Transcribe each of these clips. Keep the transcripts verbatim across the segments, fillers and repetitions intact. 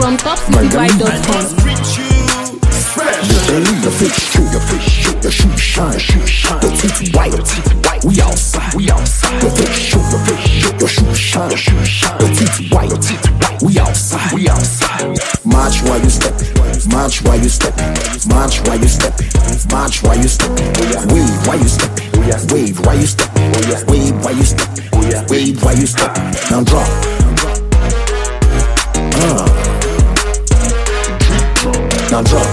from top city vibe dot com. The fish shoot, your fish shoot, your shoe shine, shoe shine. The teeth white, white. We outside, we outside. The fish shoot, your fish shoot, your shoe shine, your shoe shine. The teeth white, teeth white. We outside, we outside. March while you stepping, march while you stepping, march while you stepping, march while you stepping. Wave while you stepping, wave while you stepping, wave while you stepping, wave while you stepping. Now drop. Uh. Now drop.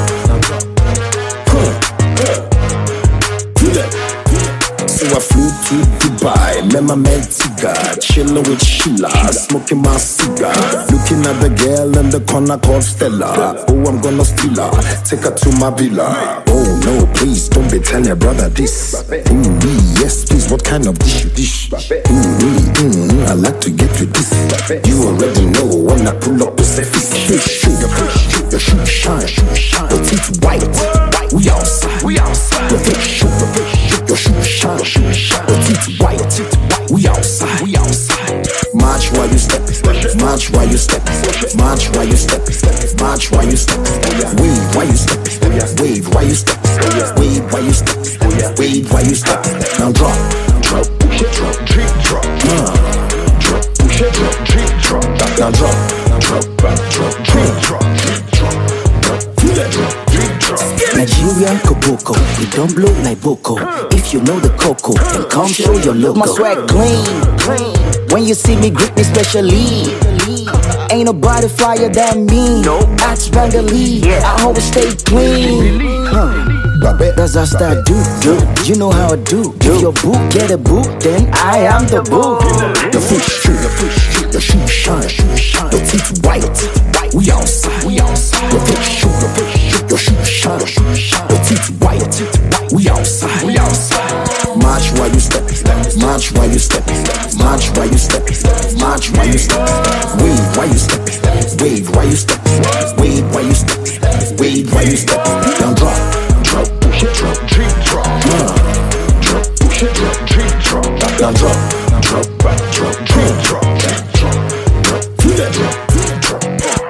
So I flew to Dubai, met my man Tiga, chillin' with Sheila, smoking my cigar, looking at the girl in the corner called Stella. Oh, I'm gonna steal her, take her to my villa. Oh no, please don't be telling your brother this. Ooh, yes, please, what kind of dish you dish? Ooh, mm, I like to get with this. You already know when I pull up, it's a fist. Shoot your fish, shoot your shoe shine, shoe shine. The teeth white, white. We outside, we outside. Your fish, shoot your fish, shoot your shoe shine, shoe shine. The teeth white, teeth white. We outside, we outside. March while you stepping, march while you stepping, march while you stepping, march while you stepping. Wave while you stepping, wave while you stepping, wave while you stepping, wave while you stepping. Now drop, drop, push it, drop, drip, drop, uh, drop, push it, drop, drip, drop. Now drop, drop, drop, drip, drop, drip, drop, drop, feel that drop, drip, drop. Nigerian Koboko, we don't blow like Boko. If you know the cocoa, then come show your logo. My swag clean, clean. When you see me, greet me specially. Ain't nobody flyer than me. Ask Vandalee, I always stay clean. Huh. That's how I do, do. You know how I do. If your boo get a boo, then I am the boo. The fish shoot, the fish shoot, the shoe shine, shoe shine. The teeth white, white. We outside, we outside. The fish shoot, the fish shoot, your shoe shine, shoe shine. The teeth white, teeth white. We outside, we outside. March while you stepping, march while you stepping, march while you stepping, march while you stepping. Wave while you stepping, wave while you stepping, wave while you stepping, wave while you stepping. Now drop, drop, push it, drop, drip, drop, uh, drop, push it, drop, drip, drop. Now drop, drop, drop, drip, drop, drip, drop, drop, feel that drop, drip, drop.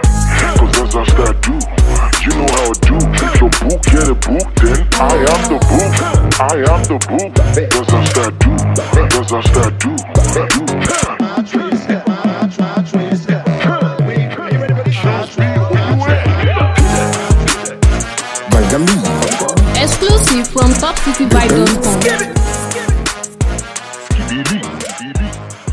Cause that's how I do. You know how I do. If your book get a book, then I am the book. I am the book. That's how I do. That's how I do. Exclusive from top city vibe dot com.